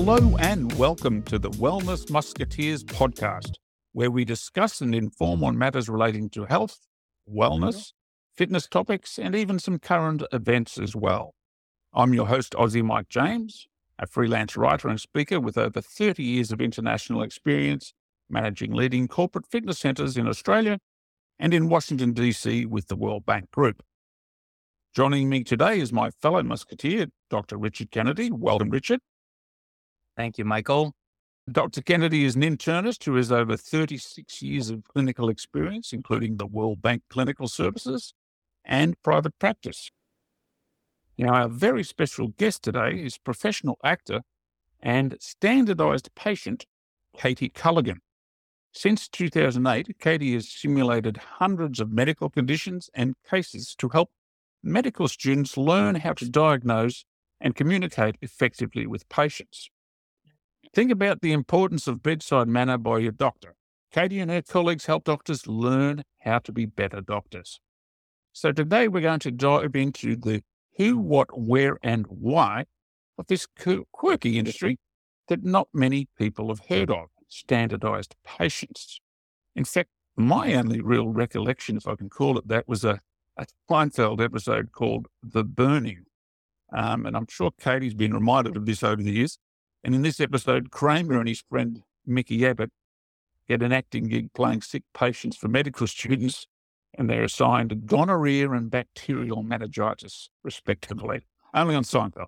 Hello and welcome to the Wellness Musketeers podcast, where we discuss and inform on matters relating to health, wellness, fitness topics, and even some current events as well. I'm your host, Aussie Mike James, a freelance writer and speaker with over 30 years of international experience managing leading corporate fitness centres in Australia and in Washington, D.C. with the World Bank Group. Joining me today is my fellow musketeer, Dr. Richard Kennedy. Welcome, Richard. Thank you, Michael. Dr. Kennedy is an internist who has over 36 years of clinical experience, including the World Bank Clinical Services and private practice. Now, our very special guest today is professional actor and standardized patient, Katie Culligan. Since 2008, Katie has simulated hundreds of medical conditions and cases to help medical students learn how to diagnose and communicate effectively with patients. Think about the importance of bedside manner by your doctor. Katie and her colleagues help doctors learn how to be better doctors. So today we're going to dive into the who, what, where, and why of this quirky industry that not many people have heard of, standardized patients. In fact, my only real recollection, if I can call it that, was a Seinfeld episode called The Burning. And I'm sure Katie's been reminded of this over the years. And in this episode, Kramer and his friend Mickey Abbott get an acting gig playing sick patients for medical students, and they're assigned gonorrhea and bacterial meningitis, respectively, only on Seinfeld.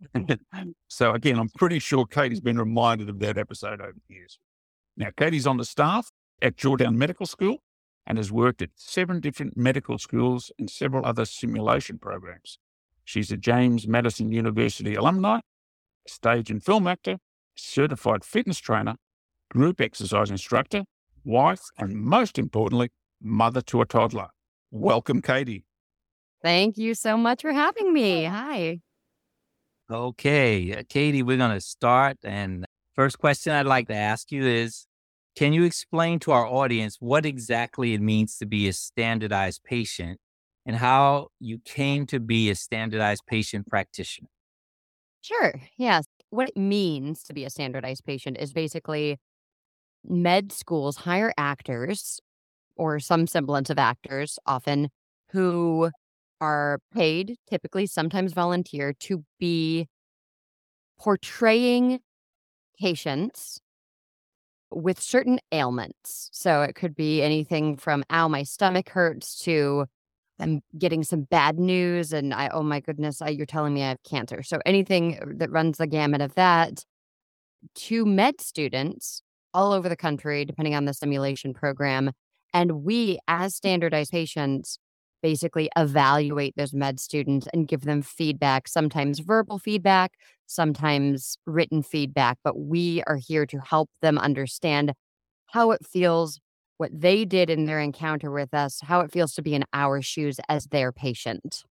So again, I'm pretty sure Katie's been reminded of that episode over the years. Now, Katie's on the staff at Georgetown Medical School and has worked at 7 different medical schools and several other simulation programs. She's a James Madison University alumni, stage and film actor, certified fitness trainer, group exercise instructor, wife, and most importantly, mother to a toddler. Welcome, Katie. Thank you so much for having me. Hi. Okay, Katie, we're going to start. And first question I'd like to ask you is, can you explain to our audience what exactly it means to be a standardized patient and how you came to be a standardized patient practitioner? Sure. Yes. What it means to be a standardized patient is basically med schools hire actors or some semblance of actors, often, who are paid, typically sometimes volunteer, to be portraying patients with certain ailments. So it could be anything from, ow, my stomach hurts, to I'm getting some bad news and oh my goodness, you're telling me I have cancer. So anything that runs the gamut of that, to med students all over the country, depending on the simulation program. And we, as standardized patients, basically evaluate those med students and give them feedback, sometimes verbal feedback, sometimes written feedback. But we are here to help them understand how it feels, what they did in their encounter with us, how it feels to be in our shoes as their patient.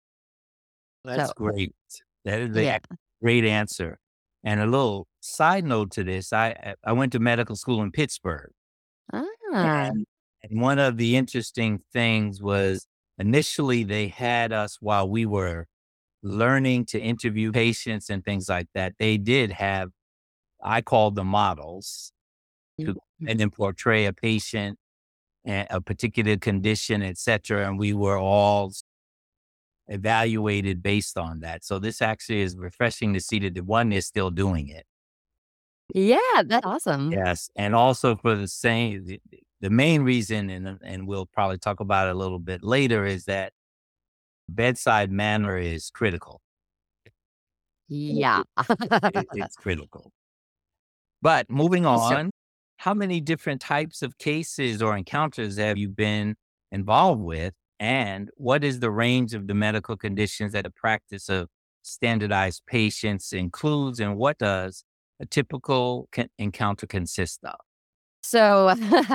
That's So, great. That is yeah. a great answer. And a little side note to this, I went to medical school in Pittsburgh. Ah, And one of the interesting things was initially they had us while we were learning to interview patients and things like that. They did have, I called them models, and then portray a patient and a particular condition, et cetera. And we were all evaluated based on that. So this actually is refreshing to see that the one is still doing it. yeah, that's awesome. Yes. And also for the main reason, and we'll probably talk about it a little bit later, is that bedside manner is critical. Yeah. It's critical. But moving So- on, how many different types of cases or encounters have you been involved with? And what is the range of the medical conditions that the practice of standardized patients includes? And what does a typical encounter consist of? So,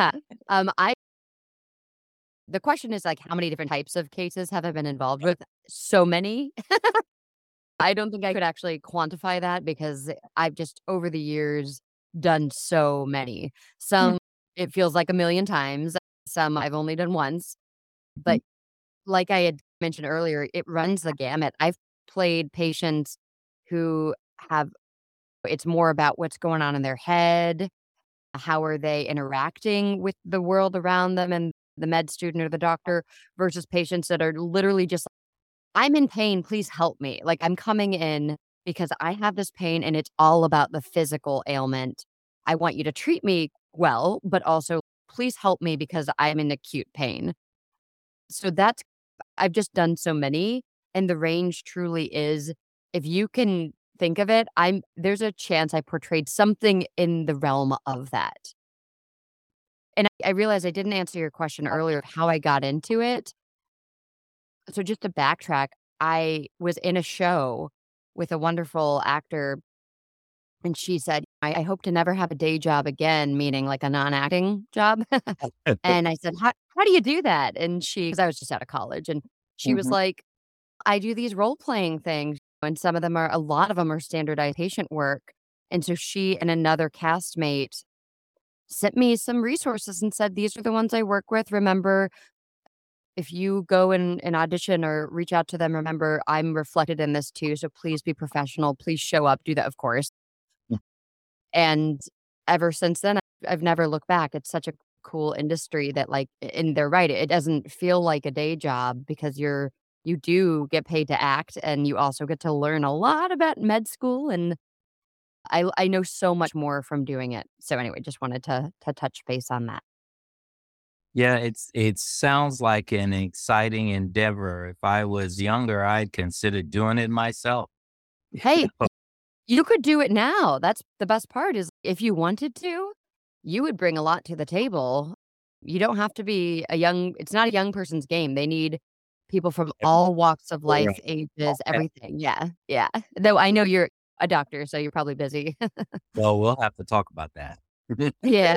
the question is like, how many different types of cases have I been involved with? So many. I don't think I could actually quantify that because I've just over the years done so many. Some it feels like a million times. Some I've only done once. But like I had mentioned earlier, it runs the gamut. I've played patients who have It's more about what's going on in their head. How are they interacting with the world around them and the med student or the doctor versus patients that are literally just, I'm in pain, please help me. Like, I'm coming in because I have this pain and it's all about the physical ailment. I want you to treat me well, but also please help me because I'm in acute pain. So I've just done so many, and the range truly is, if you can think of it, there's a chance I portrayed something in the realm of that. And I realized I didn't answer your question earlier of how I got into it. So just to backtrack, I was in a show with a wonderful actor, and she said, I hope to never have a day job again, meaning like a non-acting job. And I said, how do you do that? And because I was just out of college, and she was Mhm. like, I do these role playing things, and a lot of them are standardized patient work. And so she and another castmate sent me some resources and said, these are the ones I work with. Remember, if you go and audition or reach out to them, remember, I'm reflected in this too. So please be professional. Please show up. Do that, of course. And ever since then, I've never looked back. It's such a cool industry that, like, and they're right. It doesn't feel like a day job because you do get paid to act, and you also get to learn a lot about med school. And I know so much more from doing it. So anyway, just wanted to touch base on that. Yeah, it sounds like an exciting endeavor. If I was younger, I'd consider doing it myself. Hey, you could do it now. That's the best part, is if you wanted to, you would bring a lot to the table. You don't have to be it's not a young person's game. They need people from all walks of life, Right. ages, everything. Yeah. Yeah. Though I know you're a doctor, so you're probably busy. Well, we'll have to talk about that. Yeah.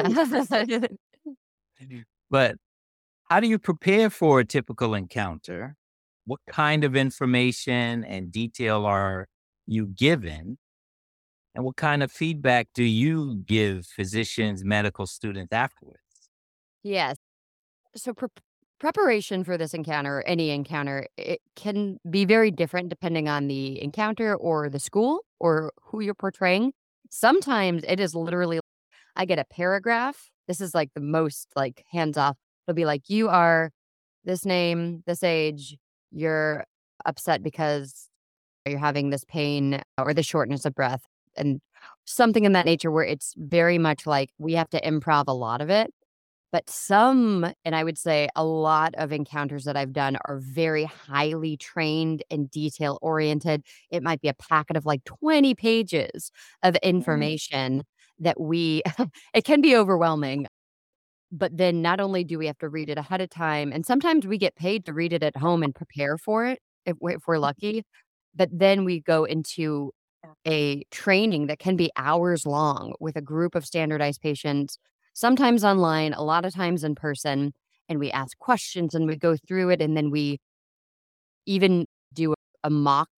But how do you prepare for a typical encounter? What kind of information and detail are you given? And what kind of feedback do you give physicians, medical students afterwards? Yes. So preparation for this encounter, any encounter, it can be very different depending on the encounter or the school or who you're portraying. Sometimes it is literally, I get a paragraph. This is like the most like hands off. It'll be like, you are this name, this age, you're upset because you're having this pain or the shortness of breath, and something in that nature, where it's very much like we have to improv a lot of it. But and I would say a lot of encounters that I've done are very highly trained and detail oriented. It might be a packet of like 20 pages of Mhm. information that it can be overwhelming. But then not only do we have to read it ahead of time, and sometimes we get paid to read it at home and prepare for it if we're lucky. But then we go into a training that can be hours long with a group of standardized patients, sometimes online, a lot of times in person. And we ask questions and we go through it. And then we even do a mock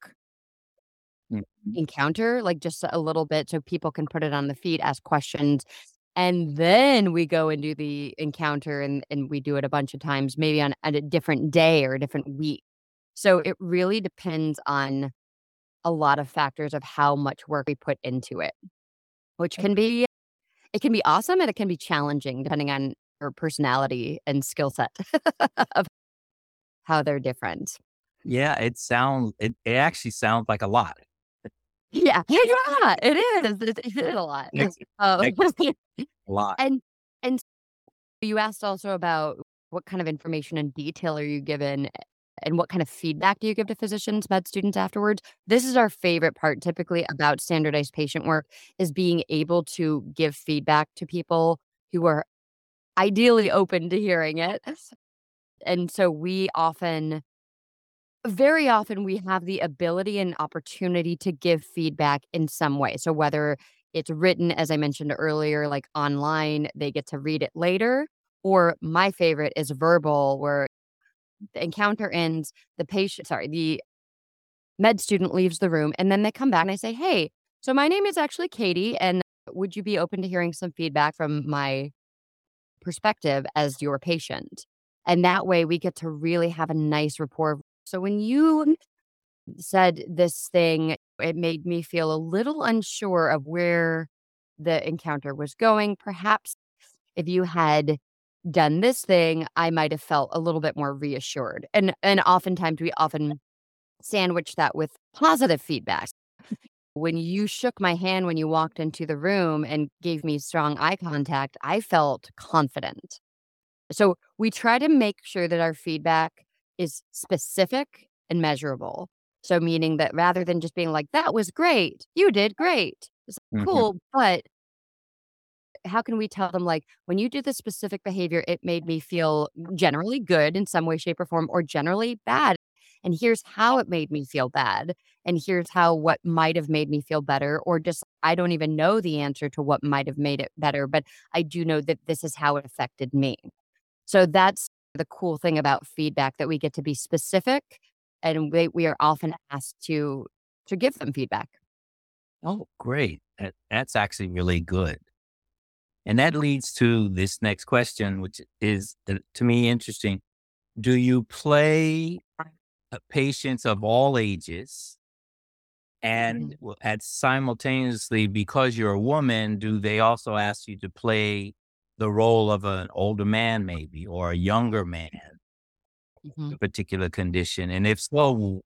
Mhm. encounter, like just a little bit so people can put it on the feed, ask questions. And then we go and do the encounter, and we do it a bunch of times, maybe on a different day or a different week. So it really depends on a lot of factors of how much work we put into it, which can be awesome and it can be challenging depending on your personality and skill set of how they're different. Yeah, it actually sounds like a lot. Yeah. Yeah, it is. It is a lot. Makes Uh, makes a lot. and and you asked also about what kind of information and detail are you given, and what kind of feedback do you give to physicians, med students afterwards? This is our favorite part typically about standardized patient work, is being able to give feedback to people who are ideally open to hearing it. And so very often, we have the ability and opportunity to give feedback in some way. So whether it's written, as I mentioned earlier, like online, they get to read it later, or my favorite is verbal, where the encounter ends, the med student leaves the room, and then they come back and I say, hey, so my name is actually Katie, and would you be open to hearing some feedback from my perspective as your patient? And that way we get to really have a nice rapport. So when you said this thing. It made me feel a little unsure of where the encounter was going. Perhaps if you had done this thing, I might have felt a little bit more reassured. And oftentimes we often sandwich that with positive feedback. When you shook my hand when you walked into the room and gave me strong eye contact, I felt confident. So we try to make sure that our feedback is specific and measurable. So meaning that rather than just being like, that was great, you did great. It's like, Hmm. cool, but how can we tell them, like, when you do this specific behavior, it made me feel generally good in some way, shape, or form, or generally bad. And here's how it made me feel bad. And here's how what might have made me feel better, or just I don't even know the answer to what might have made it better, but I do know that this is how it affected me. So that's the cool thing about feedback, that we get to be specific and we are often asked to give them feedback. Oh, great. That's actually really good. And that leads to this next question, which is to me interesting. Do you play patients of all ages? And at simultaneously, because you're a woman, do they also ask you to play the role of an older man, maybe, or a younger man, Mhm. a particular condition? And if so,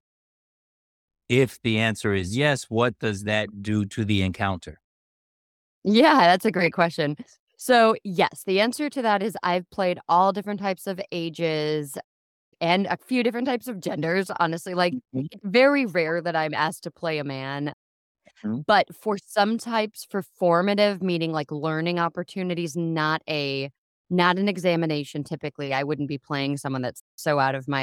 if the answer is yes, what does that do to the encounter? Yeah, that's a great question. So, yes, the answer to that is I've played all different types of ages and a few different types of genders, honestly. Like, Mhm. it's very rare that I'm asked to play a man, Mhm. but for some types, for formative, meaning like learning opportunities, not an examination typically. I wouldn't be playing someone that's so out of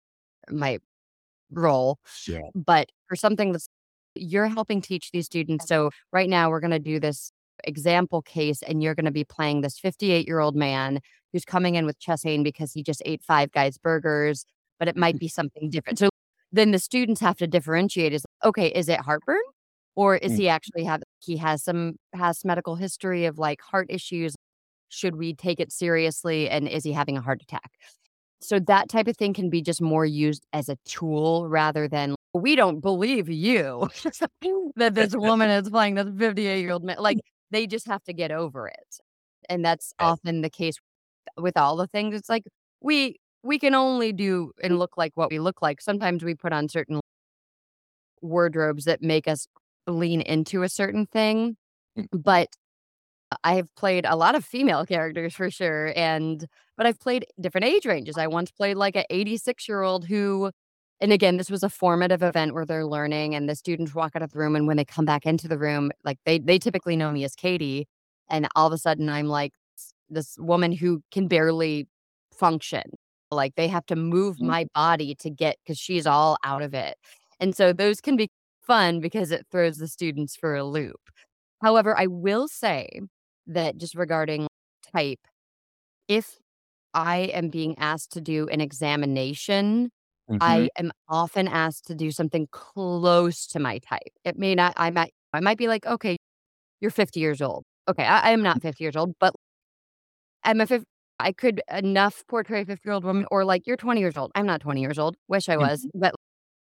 my role. Sure. But for something that's you're helping teach these students. So right now we're going to do this example case and you're going to be playing this 58-year-old man who's coming in with chest pain because he just ate Five Guys burgers, but it might be something different. So then the students have to differentiate is okay, is it heartburn? Or is Mm. he actually have he has some past medical history of like heart issues? Should we take it seriously? And is he having a heart attack? So that type of thing can be just more used as a tool rather than, "We don't believe you that this woman is playing this 58-year-old man." Like, they just have to get over it. And that's Right. often the case with all the things. It's like, we can only do and look like what we look like. Sometimes we put on certain wardrobes that make us lean into a certain thing, Mm. but I have played a lot of female characters for sure, but I've played different age ranges. I once played like a 86-year-old who and again, this was a formative event where they're learning and the students walk out of the room, and when they come back into the room, like, they typically know me as Katie, and all of a sudden I'm like this woman who can barely function. Like, they have to move Mm. my body to get because she's all out of it. And so those can be fun because it throws the students for a loop. However, I will say that just regarding type, if I am being asked to do an examination, Mhm. I am often asked to do something close to my type. It may not I might be like, "Okay, you're 50 years old." Okay, I am not 50 years old, but I'm a fif I could enough portray a 50-year-old woman or like, "You're 20 years old." I'm not 20 years old. Wish I was, Mhm. but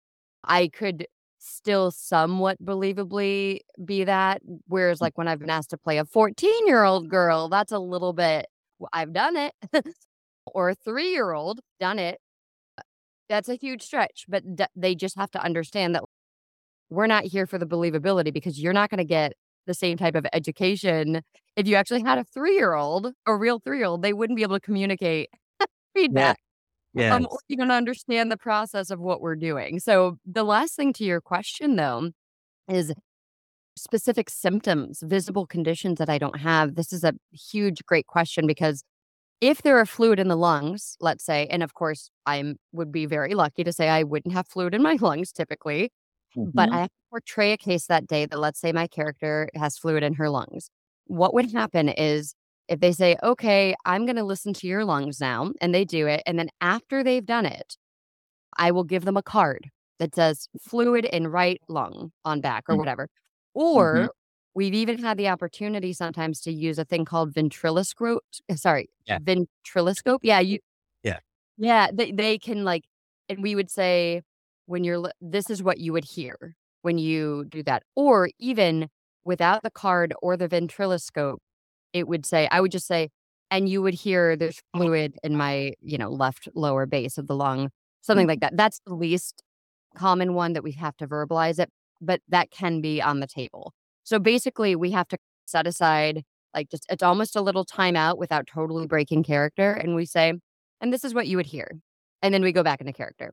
I could still somewhat believably be that, whereas, like, when I've been asked to play a 14-year-old girl, that's a little bit I've done it, or a 3-year-old, done it. That's a huge stretch, but they just have to understand that we're not here for the believability because you're not gonna get the same type of education. If you actually had a 3-year-old, a real 3-year-old, they wouldn't be able to communicate Yeah. feedback. Or Yes. even understand the process of what we're doing. So the last thing to your question though is specific symptoms, visible conditions that I don't have. This is a huge, great question because if there are fluid in the lungs, let's say, and of course I would be very lucky to say I wouldn't have fluid in my lungs typically, but I Mhm. have to portray a case that day that let's say my character has fluid in her lungs. What would happen is if they say, okay, I'm going to listen to your lungs now, and they do it. And then after they've done it, I will give them a card that says fluid in right lung on back or Mm. whatever. Mhm. Or we've even had the opportunity sometimes to use a thing called Yeah. ventriloquiscope. Yeah, Yeah. yeah, they can like, and we would say when this is what you would hear when you do that. Or even without the card or the ventriloquiscope, I would just say, and you would hear there's fluid in my, left lower base of the lung, something like that. That's the least common one that we have to verbalize it, but that can be on the table. So basically, we have to set aside, like, just it's almost a little timeout without totally breaking character. And we say, and this is what you would hear. And then we go back into character.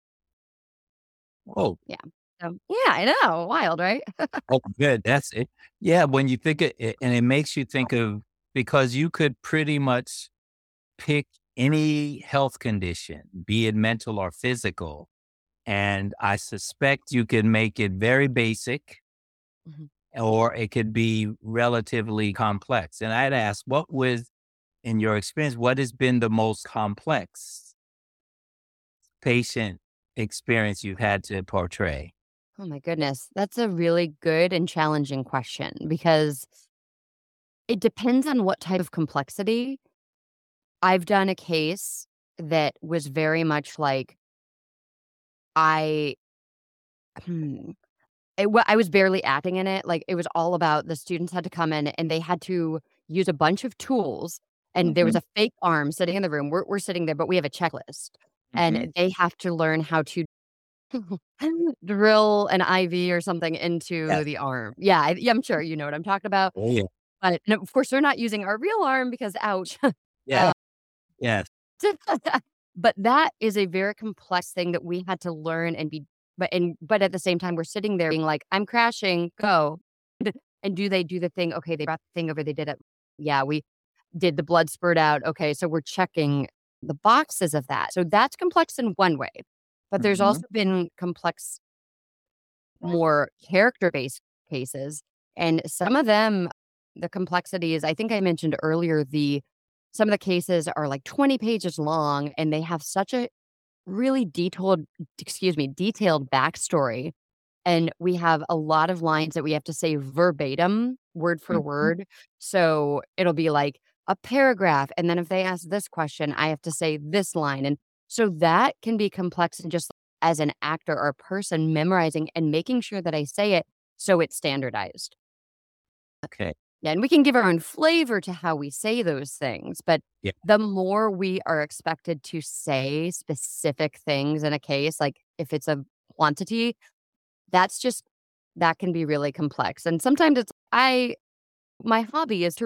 Oh, Yeah. So, yeah, I know. Wild, right? oh, good. That's it. Yeah. When you think it, and it makes you think of, because you could pretty much pick any health condition, be it mental or physical. And I suspect you could make it very basic, Mhm. or it could be relatively complex. And I'd ask, in your experience, what has been the most complex patient experience you've had to portray? Oh my goodness. That's a really good and challenging question because it depends on what type of complexity. I've done a case that was very much like I hmm, I was barely acting in it. Like, it was all about the students had to come in and they had to use a bunch of tools, and there was Mhm, a fake arm sitting in the room. We're sitting there, but we have a checklist, mhm. and they have to learn how to drill an IV or something into Yes. the arm. Yeah, I'm sure you know what I'm talking about. Oh, yeah. But and of course, they're not using our real arm because ouch. Yeah. Uh, Yes. but that is a very complex thing that we had to learn and be but at the same time, we're sitting there being like, "I'm crashing, go." And do they do the thing? Okay, they brought the thing over, they did it. Yeah, we did the blood spurt out. Okay, so we're checking the boxes of that. So that's complex in one way. But there's Mhm. also been complex, more character-based cases, and some of them, the complexity is I think I mentioned earlier, some of the cases are like 20 pages long, and they have such a really detailed backstory, and we have a lot of lines that we have to say verbatim, word for Mhm. word. So it'll be like a paragraph, and then if they ask this question, I have to say this line, and so that can be complex, and just as an actor or a person memorizing and making sure that I say it so it's standardized. Okay. Yeah, and we can give our own flavor to how we say those things, but Yeah. the more we are expected to say specific things in a case, like if it's a quantity, that's just that can be really complex. And sometimes my hobby is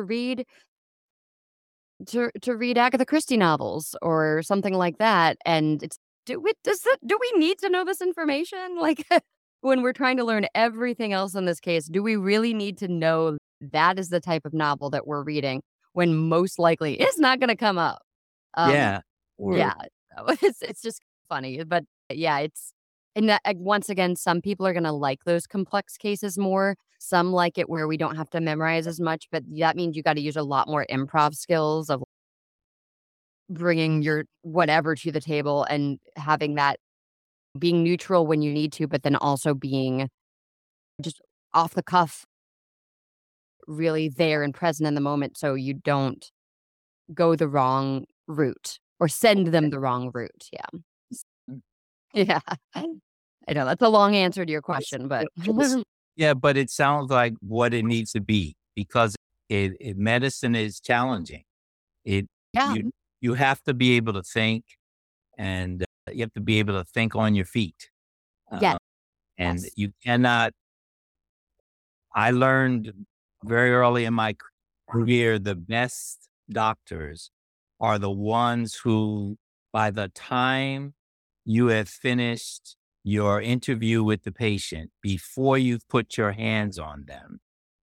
to read Agatha Christie novels or something like that, and it's do we need to know this information? Like, when we're trying to learn everything else in this case, do we really need to know that is the type of novel that we're reading when most likely it's not gonna come up? Um, Yeah. Or yeah, it's just funny, but yeah, and that, once again, some people are gonna like those complex cases more. Some like it where we don't have to memorize as much, but that means you gotta use a lot more improv skills of bringing your whatever to the table and having that being neutral when you need to, but then also being just off the cuff, really there and present in the moment so you don't go the wrong route or send them the wrong route. Yeah. Yeah. I know that's a long answer to your it's question, but it's yeah, but it sounds like what it needs to be, because medicine is challenging. It yeah. you have to be able to think, and you have to be able to think on your feet. Yes. Uh, and Yes. you cannot I learned very early in my career, the best doctors are the ones who, by the time you have finished your interview with the patient, before you've put your hands on them,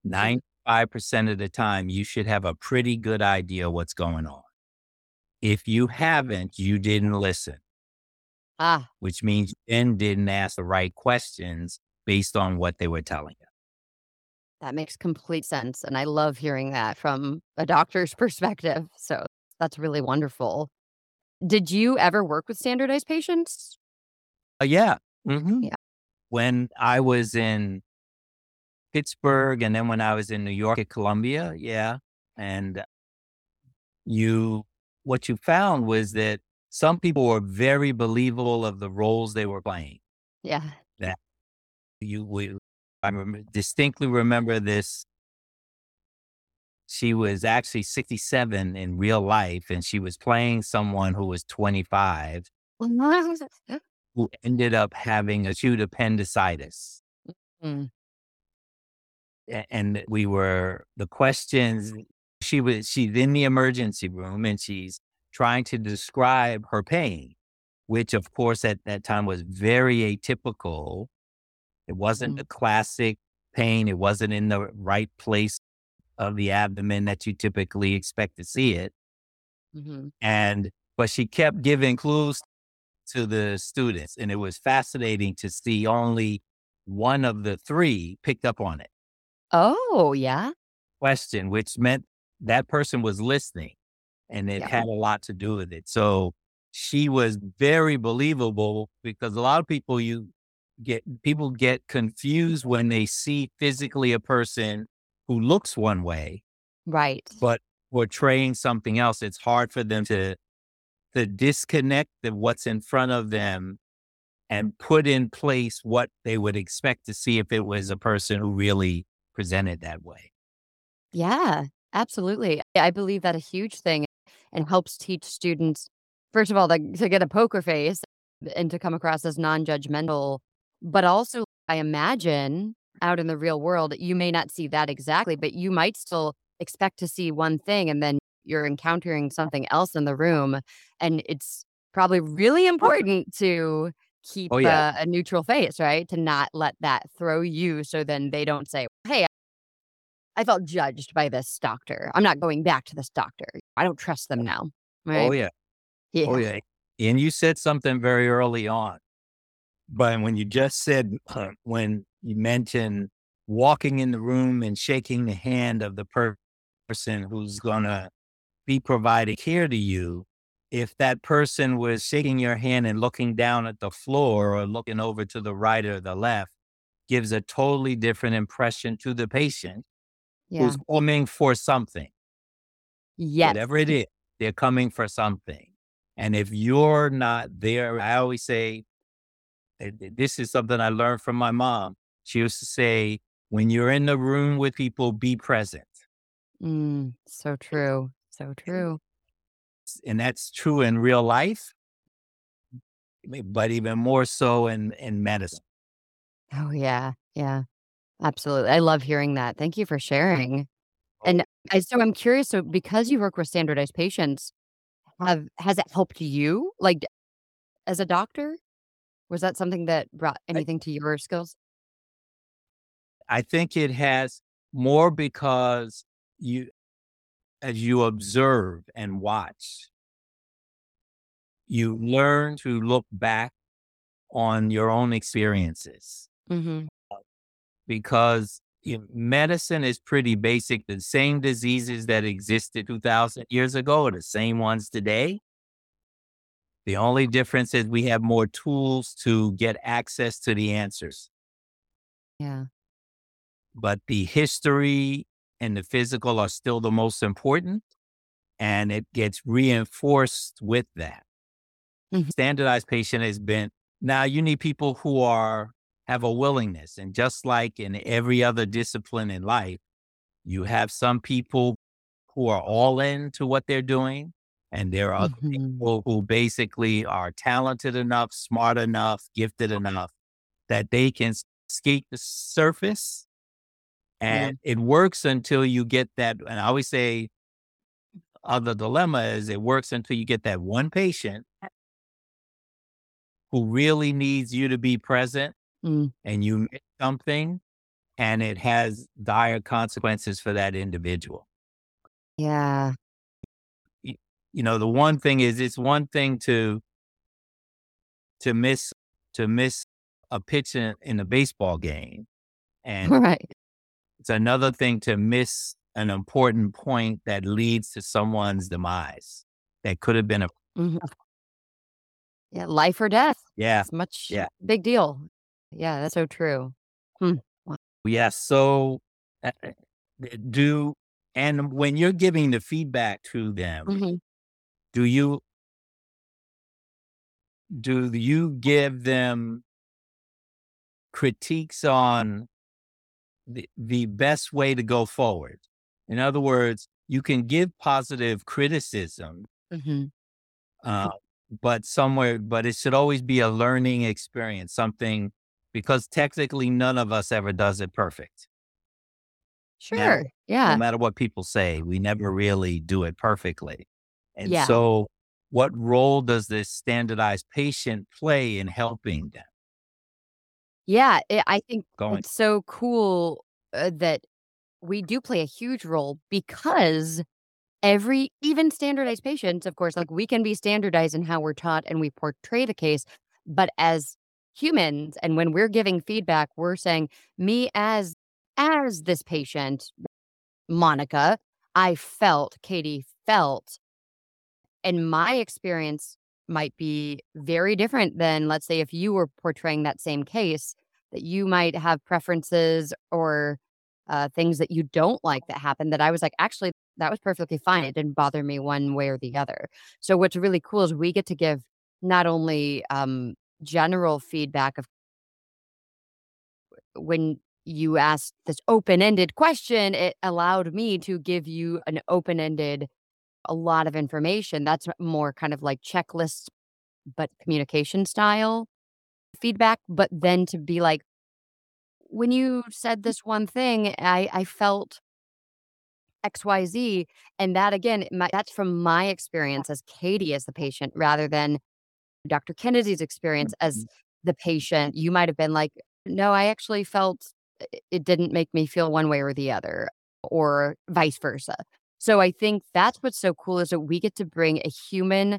95% of the time, you should have a pretty good idea what's going on. If you haven't, you didn't listen, Ah, which means you then didn't ask the right questions based on what they were telling you. that makes complete sense. And I love hearing that from a doctor's perspective. So that's really wonderful. Did you ever work with standardized patients? Yeah. Mhm. Yeah. When I was in Pittsburgh, and then when I was in New York at Columbia, yeah. And you what you found was that some people were very believable of the roles they were playing. Yeah. That I distinctly remember this. She was actually 67 in real life, and she was playing someone who was 25 who ended up having acute appendicitis. Mm, And we were the questions. She's in the emergency room and she's trying to describe her pain, which of course at that time was very atypical. It wasn't mm, a classic pain. It wasn't in the right place of the abdomen that you typically expect to see it. mhm. But she kept giving clues to the students, and it was fascinating to see only one of the three picked up on it. Oh, yeah? Question, which meant that person was listening and it Yeah. had a lot to do with it. So she was very believable because a lot of people get confused when they see physically a person who looks one way, Right. but portraying something else. It's hard for them to disconnect what's in front of them and put in place what they would expect to see if it was a person who really presented that way. Yeah, absolutely. I believe that a huge thing and helps teach students, first of all, to get a poker face and to come across as non-judgmental, but also I imagine out in the real world, you may not see that exactly, but you might still expect to see one thing and then you're encountering something else in the room. And it's probably really important to keep Oh yeah. a neutral face, right? To not let that throw you so then they don't say, hey, I felt judged by this doctor. I'm not going back to this doctor. I don't trust them now. Oh Right? yeah. Oh Yeah. yeah. And you said something very early on, but when you just said, when you mentioned walking in the room and shaking the hand of the person who's going to be providing care to you, if that person was shaking your hand and looking down at the floor or looking over to the right or the left, gives a totally different impression to the patient Yeah. who's coming for something, Yes. whatever it is, they're coming for something. And if you're not there, I always say, this is something I learned from my mom. She used to say, when you're in the room with people, be present. So true. So true. And that's true in real life, but even more so in medicine. Oh, yeah. Yeah. Absolutely. I love hearing that. Thank you for sharing. And so I'm curious. So, because you work with standardized patients, has it helped you, like as a doctor? Was that something that brought I, anything to your skills? I think it has more because you, as you observe and watch, you learn to look back on your own experiences Hmm. because medicine is pretty basic. The same diseases that existed 2,000 years ago are the same ones today. The only difference is we have more tools to get access to the answers, Yeah. but the history and the physical are still the most important, and it gets reinforced with that. Mhm. Standardized patient has been, now you need people who have a willingness. And just like in every other discipline in life, you have some people who are all into what they're doing. And there are other Mhm. people who basically are talented enough, smart enough, gifted enough that they can skate the surface. Yeah. And it works until you get that. And I always say, the dilemma is it works until you get that one patient who really needs you to be present Mm. and you miss something and it has dire consequences for that individual. Yeah. Y- the one thing is it's one thing to miss to miss a pitch in a baseball game, and Right. it's another thing to miss an important point that leads to someone's demise. That could have been a Mhm. Yeah, life or death. yeah, It's much yeah, big deal. Yeah, that's so true. Hmm. Wow. yeah. So do and when you're giving the feedback to them, Mhm. do you do you give them critiques on the best way to go forward. In other words, you can give positive criticism, Hmm. uh, but it should always be a learning experience, something, because technically none of us ever does it perfect. Matter, Sure. no Yeah. matter what people say, we never really do it perfectly. And Yeah. so what role does this standardized patient play in helping them Yeah. I think going? it's so cool that we do play a huge role because even standardized patients, of course, like we can be standardized in how we're taught and we portray the case. But as humans, and when we're giving feedback, we're saying, me as this patient, Monica, Katie felt, and my experience might be very different than, let's say, if you were portraying that same case, that you might have preferences or things that you don't like that happened that I was like, actually, that was perfectly fine. It didn't bother me one way or the other. So, what's really cool is we get to give not only general feedback of when you asked this open ended question, it allowed me to give you an open ended a lot of information. That's more kind of like checklist, but communication style feedback. But then to be like, when you said this one thing, I felt XYZ. And that again, that's from my experience as Katie as the patient rather than Dr. Kennedy's experience as Mhm. the patient. You might have been like, no, I actually felt it didn't make me feel one way or the other, or vice versa. So I think that's what's so cool is that we get to bring a human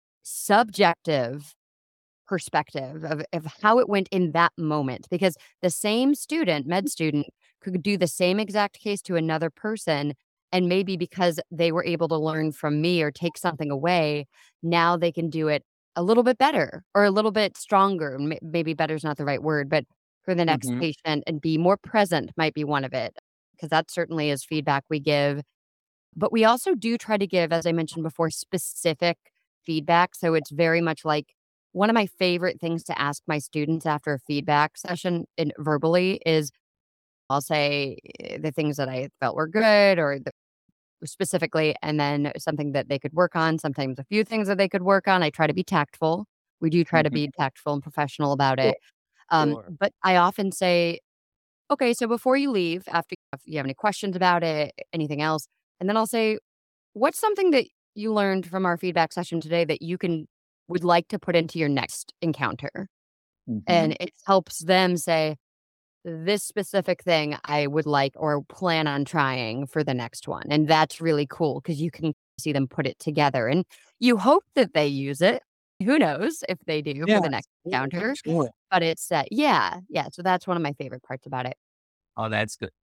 subjective perspective of how it went in that moment because the same med student could do the same exact case to another person, and maybe because they were able to learn from me or take something away, now they can do it a little bit better or a little bit stronger. Maybe better is not the right word, but for the next Mhm. patient and be more present might be one of it, because that certainly is feedback we give. But we also do try to give, as I mentioned before, specific feedback. So it's very much like one of my favorite things to ask my students after a feedback session verbally is I'll say the things that I felt were good or specifically, and then something that they could work on, sometimes a few things that they could work on. I try to be tactful. We do try to Mhm. be tactful and professional about Sure. it. Sure. But I often say, okay, so before you leave, after if you have any questions about it, anything else, and then I'll say, what's something that you learned from our feedback session today that you would like to put into your next encounter? Mhm. And it helps them say, this specific thing I would like or plan on trying for the next one. And that's really cool because you can see them put it together and you hope that they use it. Who knows if they do for Yeah. the next Sure. encounter? Sure. But it's yeah, yeah. So that's one of my favorite parts about it. Oh, that's good.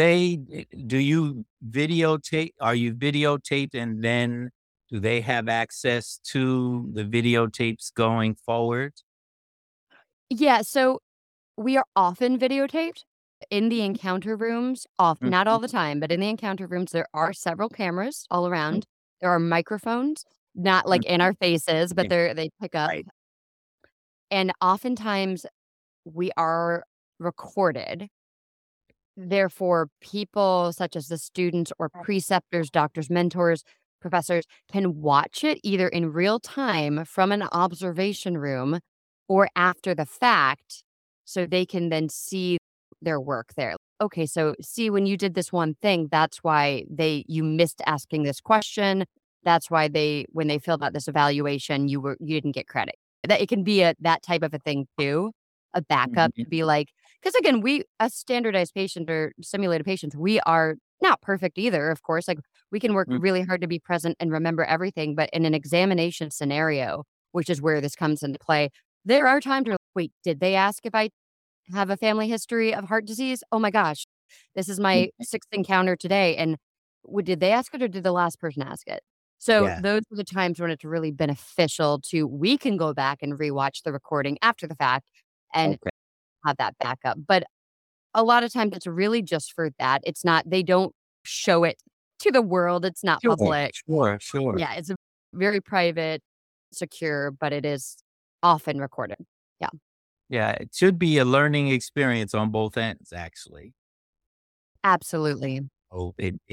Do you videotape? Are you videotaped and then do they have access to the videotapes going forward? Yeah. So we are often videotaped in the encounter rooms, not all Mhm. the time, but in the encounter rooms, there are several cameras all around. There are microphones, not like in Mhm. our faces, but they pick up. Right. And oftentimes we are recorded. Therefore, people such as the students or preceptors, doctors, mentors, professors can watch it either in real time from an observation room or after the fact so they can then see their work there. Okay, so see when you did this one thing, that's why you missed asking this question. That's why when they filled out this evaluation, you didn't get credit. That it can be that type of a thing too, a backup Mhm. to be like, because again, we as standardized patient or simulated patients, we are not perfect either, of course. Like we can work Mhm. really hard to be present and remember everything, but in an examination scenario, which is where this comes into play, there are times where, wait, did they ask if I have a family history of heart disease? Oh my gosh, this is my Mhm. sixth encounter today. And did they ask it or did the last person ask it? So Yeah. those are the times when it's really beneficial we can go back and rewatch the recording after the fact and Okay. have that backup. But a lot of times it's really just for that. It's not they don't show it to the world. It's not Sure. public. Sure. Sure. Yeah, it's a very private, secure, but it is often recorded. Yeah. Yeah, it should be a learning experience on both ends, actually. Absolutely. Oh,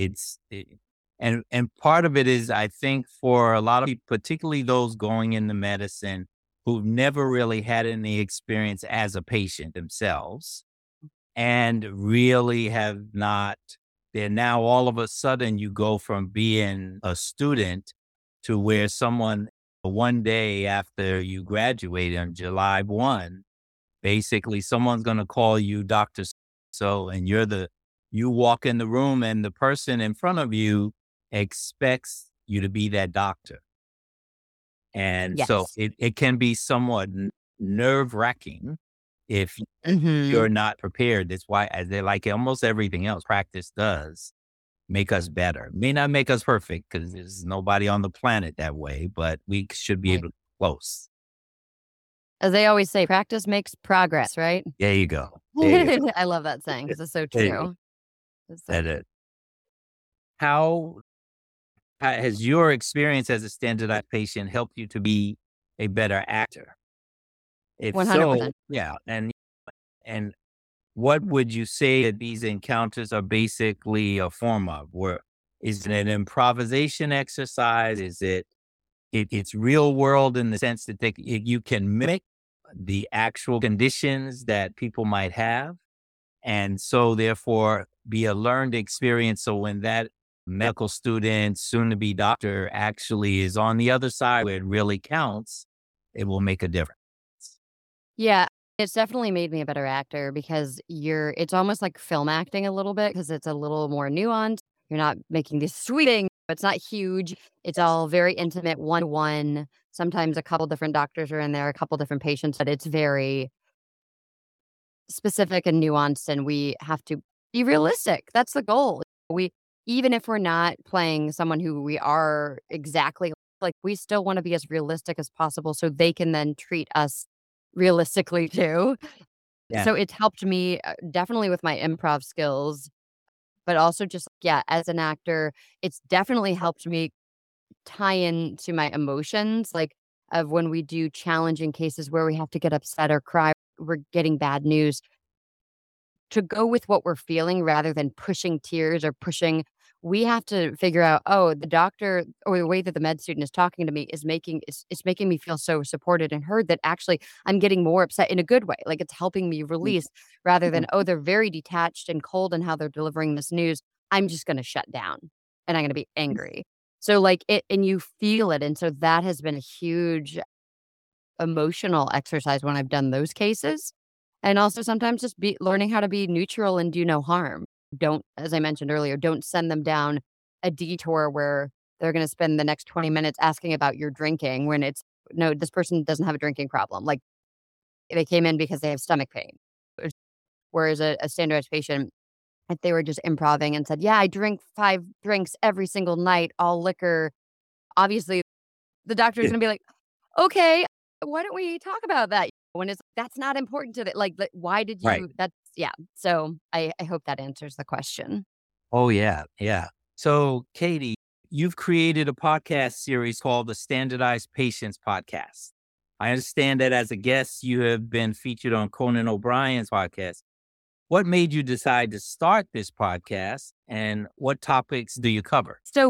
and part of it is, I think, for a lot of people, particularly those going into medicine who've never really had any experience as a patient themselves and really have not, they're now all of a sudden you go from being a student to where someone one day after you graduate on July 1, basically someone's going to call you Dr. So, and you walk in the room and the person in front of you expects you to be that doctor. And so Yes. it can be somewhat nerve wracking if Hmm. you're not prepared. That's why, as they like almost everything else, practice does make us better. May not make us perfect because there's nobody on the planet that way, but we should be Right. able to close. As they always say, practice makes progress, right? There you go. There you go. I love that saying because it's so There you go. true. It's so That it. How has your experience as a standardized patient helped you to be a better actor? If so, 100%. yeah. And what would you say that these encounters are basically a form of? Where is it an improvisation exercise? Is it's real world in the sense that you can mimic the actual conditions that people might have, and so therefore be a learned experience. So when that medical student, soon to be doctor, actually is on the other side where it really counts, it will make a difference. Yeah, it's definitely made me a better actor because it's almost like film acting a little bit because it's a little more nuanced. You're not making these sweeping, it's not huge. It's Yes. all very intimate, one to one. Sometimes a couple different doctors are in there, a couple different patients, but it's very specific and nuanced, and we have to be realistic. That's the goal. We Even if we're not playing someone who we are exactly like, we still wanna be as realistic as possible so they can then treat us realistically too. Yeah. So it's helped me, definitely with my improv skills, but also just, yeah, as an actor, it's definitely helped me tie into my emotions, like, of when we do challenging cases where we have to get upset or cry, we're getting bad news, to go with what we're feeling rather than pushing tears or pushing. We have to figure out, oh, the doctor or the way that the med student is talking to me is it's making me feel so supported and heard that actually I'm getting more upset in a good way. Like it's helping me release rather than, oh, they're very detached and cold in how they're delivering this news. I'm just going to shut down and I'm going to be angry. So like it, and you feel it. And so that has been a huge emotional exercise when I've done those cases. And also sometimes just be learning how to be neutral and do no harm. Don't, as I mentioned earlier, don't send them down a detour where they're going to spend the next 20 minutes asking about your drinking when it's no, this person doesn't have a drinking problem. Like they came in because they have stomach pain. Whereas a standardized patient, if they were just improving and said, yeah, I drink 5 drinks every single night, all liquor, obviously the doctor's Yeah. going to be like, okay, why don't we talk about that? When it's that's not important to the why did Right. you that's yeah. So I hope that answers the question. Oh, yeah. Yeah. So, Katie, you've created a podcast series called the Standardized Patients Podcast. I understand that as a guest, you have been featured on Conan O'Brien's podcast. What made you decide to start this podcast and what topics do you cover? So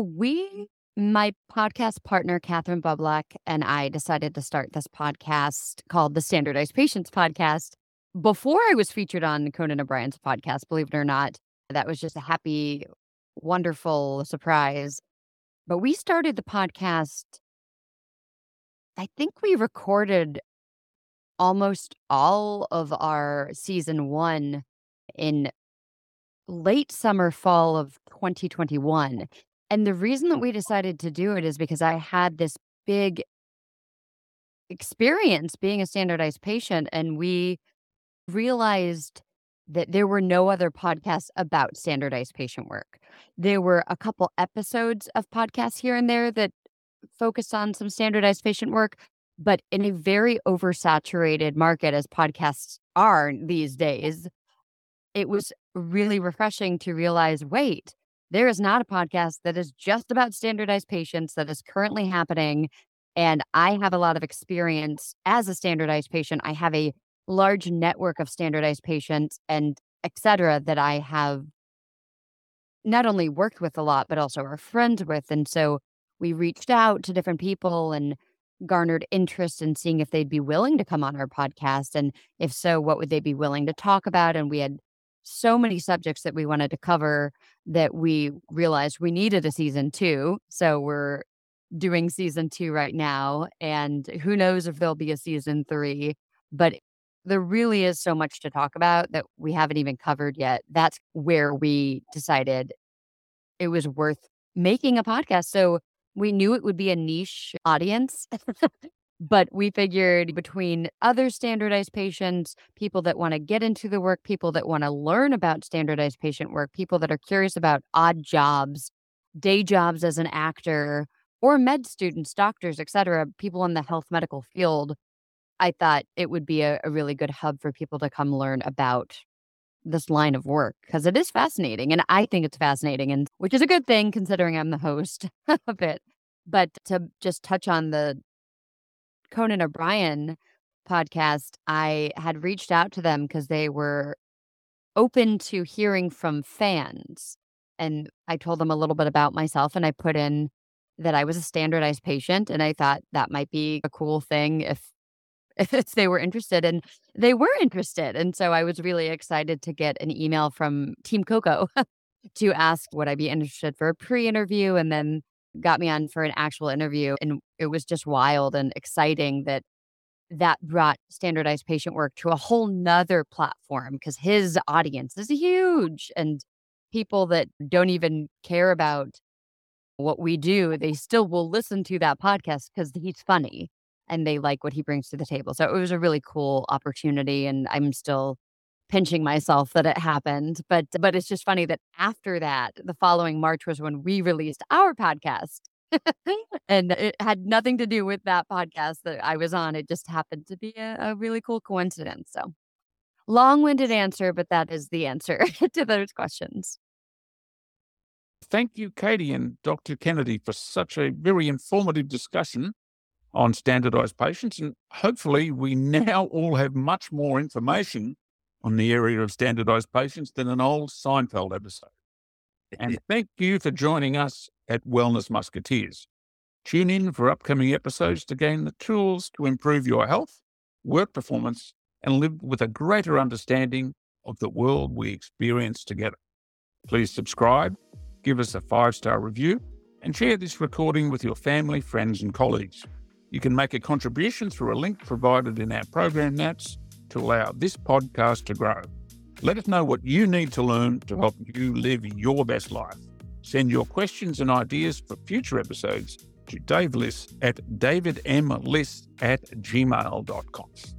my podcast partner, Catherine Bublak, and I decided to start this podcast called the Standardized Patients Podcast before I was featured on Conan O'Brien's podcast, believe it or not. That was just a happy, wonderful surprise. But we started the podcast, I think we recorded almost all of our season 1 in late summer, fall of 2021. And the reason that we decided to do it is because I had this big experience being a standardized patient, and we realized that there were no other podcasts about standardized patient work. There were a couple episodes of podcasts here and there that focused on some standardized patient work, but in a very oversaturated market as podcasts are these days, it was really refreshing to realize, wait, there is not a podcast that is just about standardized patients that is currently happening. And I have a lot of experience as a standardized patient. I have a large network of standardized patients and et cetera that I have not only worked with a lot, but also are friends with. And so we reached out to different people and garnered interest in seeing if they'd be willing to come on our podcast. And if so, what would they be willing to talk about? And we had so many subjects that we wanted to cover that we realized we needed a season 2. So we're doing season 2 right now. And who knows if there'll be a season 3, but there really is so much to talk about that we haven't even covered yet. That's where we decided it was worth making a podcast. So we knew it would be a niche audience, but we figured between other standardized patients, people that want to get into the work, people that want to learn about standardized patient work, people that are curious about odd jobs, day jobs as an actor, or med students, doctors, et cetera, people in the health medical field, I thought it would be a really good hub for people to come learn about this line of work because it is fascinating. And I think it's fascinating, and which is a good thing considering I'm the host of it. But to just touch on the Conan O'Brien podcast, I had reached out to them because they were open to hearing from fans. And I told them a little bit about myself, and I put in that I was a standardized patient, and I thought that might be a cool thing if they were interested, and they were interested. And so I was really excited to get an email from Team Coco to ask would I be interested for a pre-interview, and then got me on for an actual interview. And it was just wild and exciting that brought standardized patient work to a whole nother platform because his audience is huge, and people that don't even care about what we do, they still will listen to that podcast because he's funny and they like what he brings to the table. So it was a really cool opportunity, and I'm still pinching myself that it happened. But it's just funny that after that, the following March was when we released our podcast. And it had nothing to do with that podcast that I was on. It just happened to be a really cool coincidence. So long-winded answer, but that is the answer to those questions. Thank you, Katie and Dr. Kennedy, for such a very informative discussion on standardized patients. And hopefully we now all have much more information on the area of standardized patients than an old Seinfeld episode. And thank you for joining us at Wellness Musketeers. Tune in for upcoming episodes to gain the tools to improve your health, work performance, and live with a greater understanding of the world we experience together. Please subscribe, give us a 5-star review, and share this recording with your family, friends, and colleagues. You can make a contribution through a link provided in our program notes to allow this podcast to grow. Let us know what you need to learn to help you live your best life. Send your questions and ideas for future episodes to Dave Liss at davidmliss@gmail.com.